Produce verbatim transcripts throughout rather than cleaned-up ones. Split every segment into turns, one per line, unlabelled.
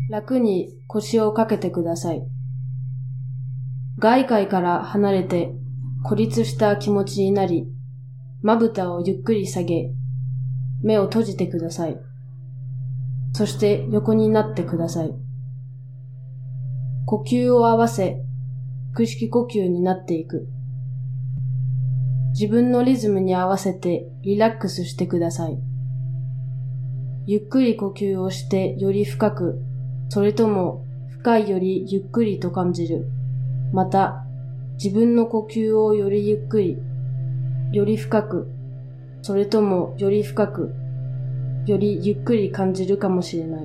楽に腰をかけてください。外界から離れて孤立した気持ちになり、まぶたをゆっくり下げ、目を閉じてください。そして横になってください。呼吸を合わせ、腹式呼吸になっていく。自分のリズムに合わせてリラックスしてください。ゆっくり呼吸をしてより深く、それとも深いよりゆっくりと感じる。また、自分の呼吸をよりゆっくり、より深く、それともより深く、よりゆっくり感じるかもしれない。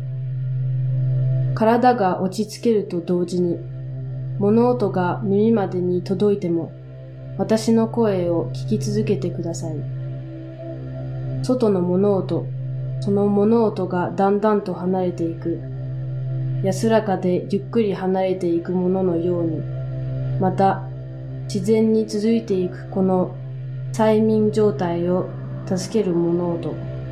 体が落ち着けると同時に、物音が耳までに届いても、私の声を聞き続けてください。外の物音、その物音がだんだんと離れていく。安らかでゆっくり離れていくもののように、また自然に続いていくこの催眠状態を助ける物音。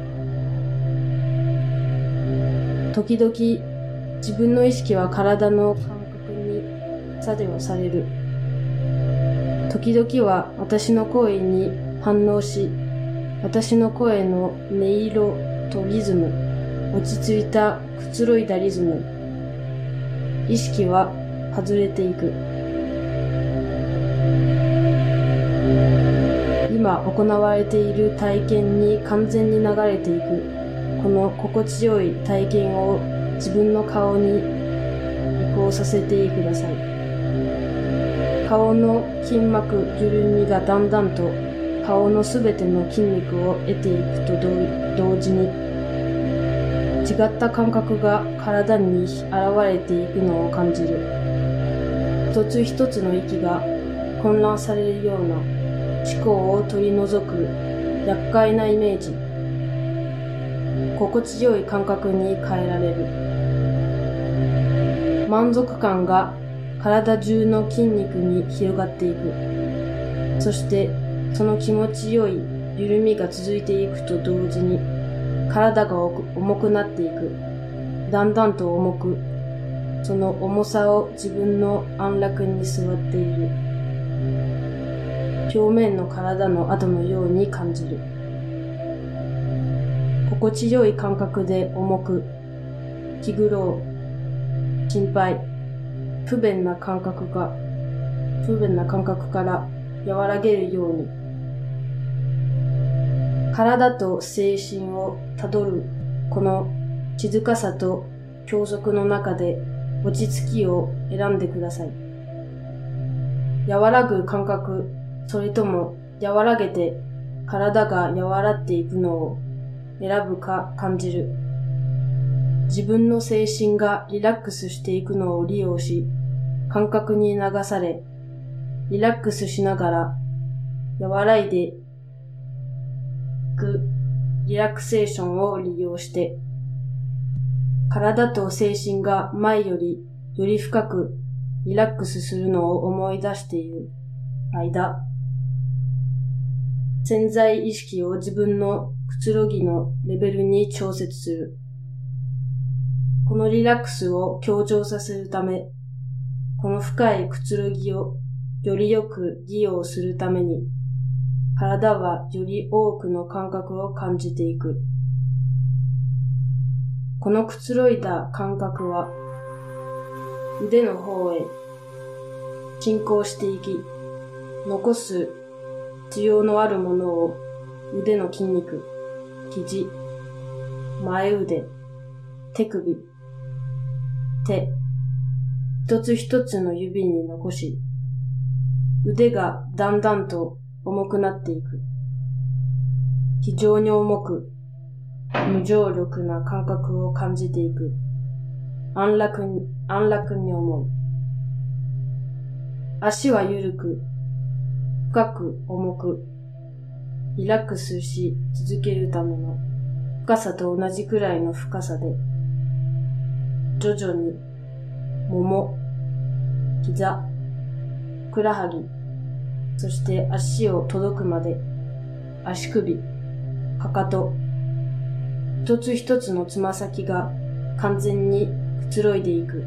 時々自分の意識は体の感覚に作用される。時々は私の声に反応し、私の声の音色とリズム、落ち着いたくつろいだリズム、意識は外れていく。今行われている体験に完全に流れていく。この心地よい体験を自分の顔に移行させてください。顔の筋膜緩みがだんだんと顔のすべての筋肉を得ていくと同時に、違った感覚が体に現れていくのを感じる。一つ一つの息が混乱されるような思考を取り除く厄介なイメージ。心地よい感覚に変えられる。満足感が体中の筋肉に広がっていく。そしてその気持ちよい緩みが続いていくと同時に、体が重くなっていく。だんだんと重く、その重さを自分の安楽に座っている。表面の体の跡のように感じる。心地よい感覚で重く、気苦労、心配、不便な感覚が、不便な感覚から和らげるように、体と精神をたどるこの静かさと教則の中で落ち着きを選んでください。和らぐ感覚、それとも和らげて体が和らっていくのを選ぶか感じる。自分の精神がリラックスしていくのを利用し、感覚に流され、リラックスしながら和らいでいくリラクセーションを利用して、体と精神が前よりより深くリラックスするのを思い出している間、潜在意識を自分のくつろぎのレベルに調節する。このリラックスを強調させるため、この深いくつろぎをよりよく利用するために、体はより多くの感覚を感じていく。このくつろいだ感覚は、腕の方へ進行していき、残す必要のあるものを腕の筋肉、肘、前腕、手首、手、一つ一つの指に残し、腕がだんだんと重くなっていく。非常に重く、無重力な感覚を感じていく。安楽に、安楽に思う。足は緩く、深く重く、リラックスし続けるための深さと同じくらいの深さで、徐々に、もも、膝、ふくらはぎ、そして足を届くまで、足首、かかと、一つ一つのつま先が完全にくつろいでいく。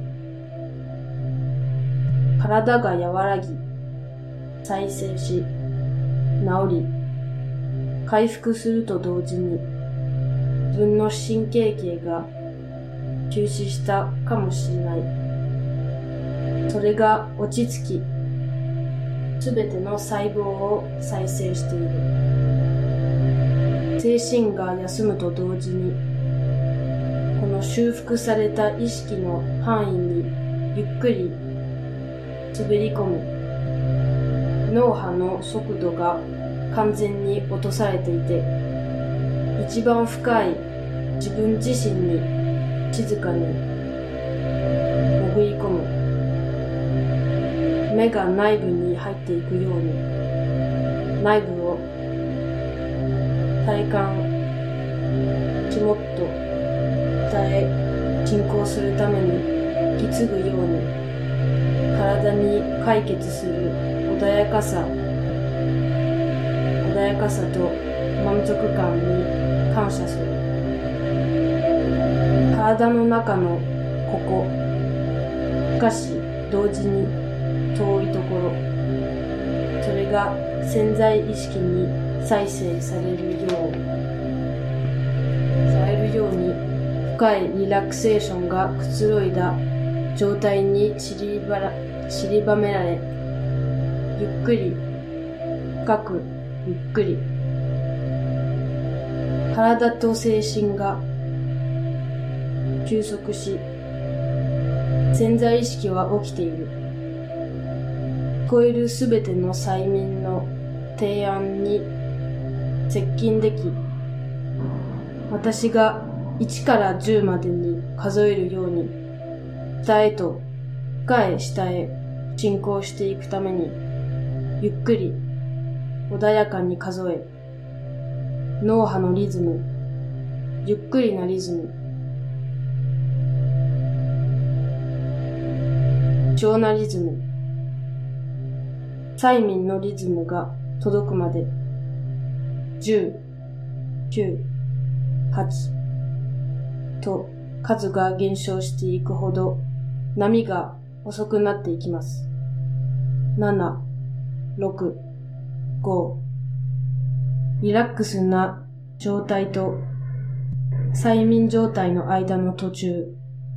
体が和らぎ、再生し、治り、回復すると同時に、自分の神経系が休止したかもしれない。それが落ち着き、すべての細胞を再生している。精神が休むと同時に、この修復された意識の範囲にゆっくり滑り込み、脳波の速度が完全に落とされていて、一番深い自分自身に静かに潜り込む。目が内部に入っていくように、内部を体感、肝っと伝え進行するために引き継ぐように、体に解決する穏やかさ、穏やかさと満足感に感謝する。体の中のここ、しかし同時に遠いところ、それが潜在意識に再生されるよう、されるように深いリラクセーションがくつろいだ状態に散りばら、散りばめられ、ゆっくり、深く、ゆっくり、体と精神が休息し、潜在意識は起きている。聞こえるすべての催眠の提案に接近でき、私がいちからじゅうまでに数えるように、下へと深い下へ進行していくために、ゆっくり穏やかに数え、脳波のリズム、ゆっくりなリズム、超なリズム、催眠のリズムが届くまで、じゅう、きゅう、はちと数が減少していくほど波が遅くなっていきます。なな、ろく、ご、リラックスな状態と催眠状態の間の途中、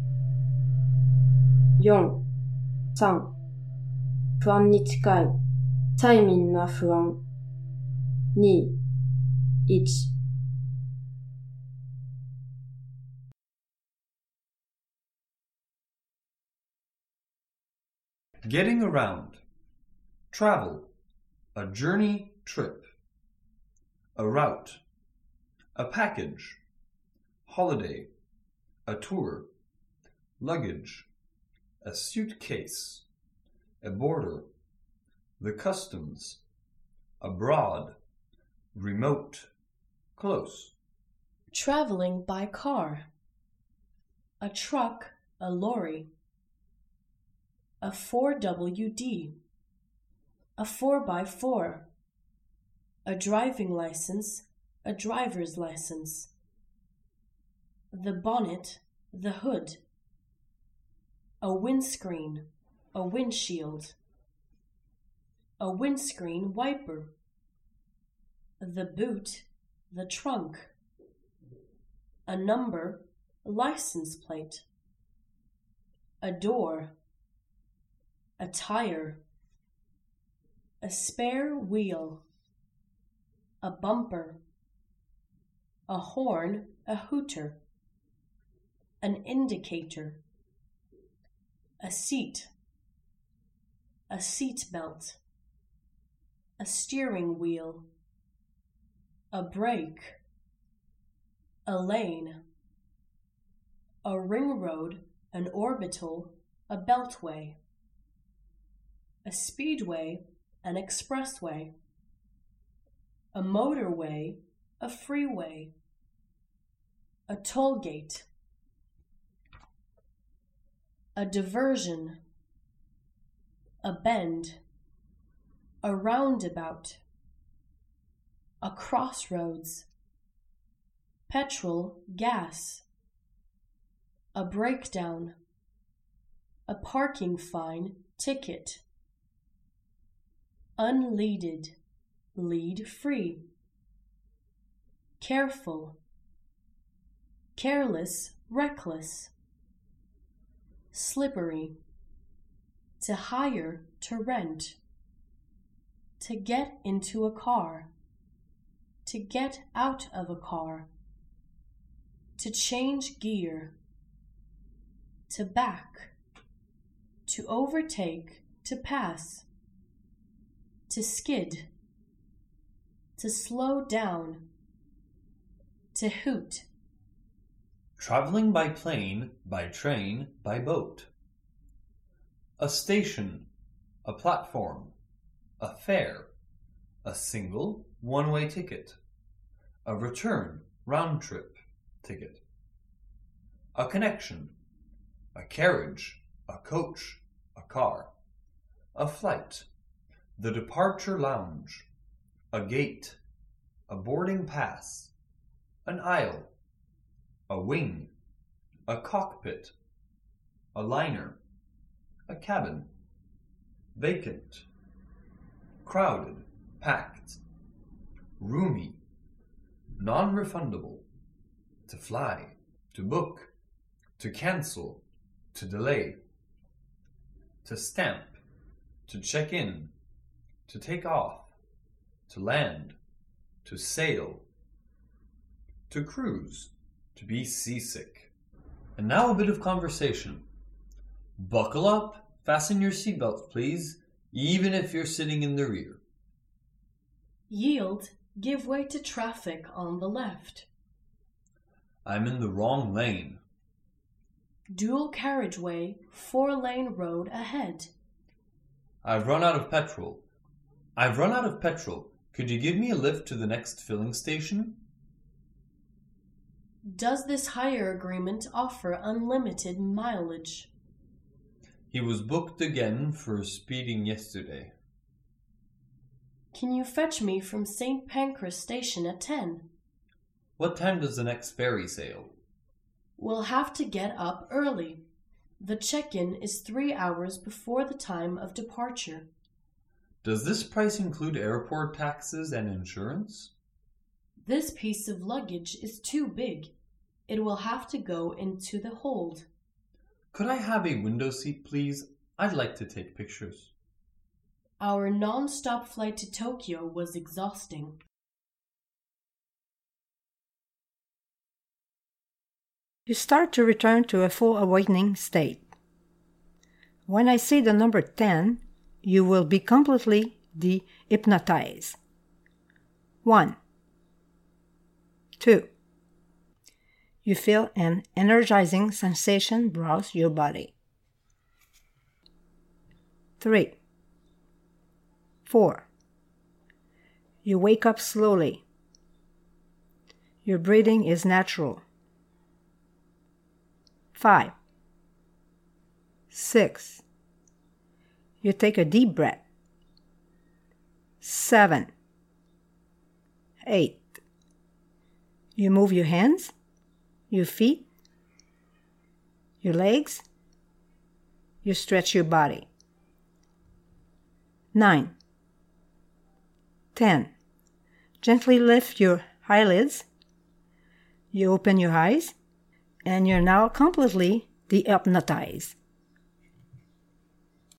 よん、さん、不安に近い催眠な不安、に、いち。
Getting around. Travel. A journey trip. A route. A package. Holiday. A tour. Luggage. A suitcase. A border. The customs. Abroad. Remote. Close.
Traveling by car. A truck, a lorry. A four W D. A four by four. A driving license, a driver's license. The bonnet, the hood. A windscreen, a windshield. A windscreen wiper. The boot, the trunk. A number, license plate. A door. A tire. A spare wheel. A bumper. A horn, a hooter. An indicator. A seat. A seat belt. A steering wheel. A brake. A lane. A ring road, an orbital, a beltway. A speedway, an expressway. A motorway, a freeway. A toll gate. A diversion. A bend. A roundabout. A crossroads. Petrol, gas. A breakdown, a parking fine ticket. Unleaded, lead free. Careful, careless, reckless. Slippery, to hire, to rent. To get into a car, to get out of a car. To change gear, to back, to overtake, to pass. To skid, to slow down, to hoot.
Traveling by plane, by train, by boat. A station, a platform, a fare, a single one-way ticket, a return round-trip ticket. A connection, a carriage, a coach, a car. A flight, the departure lounge, a gate, a boarding pass, an aisle, a wing, a cockpit, a liner, a cabin, vacant, crowded, packed, roomy, non-refundable, to fly, to book, to cancel, to delay, to stamp, to check in, to take off, to land, to sail, to cruise, to be seasick. And now a bit of conversation. Buckle up, fasten your seatbelts, please, even if you're sitting in the rear.
Yield, give way to traffic on the left.
I'm in the wrong lane.
Dual carriageway, four-lane road ahead.
I've run out of petrol. I've run out of petrol. Could you give me a lift to the next filling station?
Does this hire agreement offer unlimited mileage?
He was booked again for speeding yesterday.
Can you fetch me from Saint Pancras station at ten?
What time does the next ferry sail?
We'll have to get up early. The check-in is three hours before the time of departure.
Does this price include airport taxes and insurance?
This piece of luggage is too big. It will have to go into the hold.
Could I have a window seat, please? I'd like to take pictures.
Our non-stop flight to Tokyo was exhausting.
You start to return to a full awakening state. When I say the number ten, you will be completely de-hypnotized. One. Two. You feel an energizing sensation browse your body. Three. Four. You wake up slowly. Your breathing is natural. Five. Six. You take a deep breath. Seven. Eight. You move your hands, your feet, your legs. You stretch your body. Nine. Ten. Gently lift your eyelids. You open your eyes, and you're now completely de-hypnotized.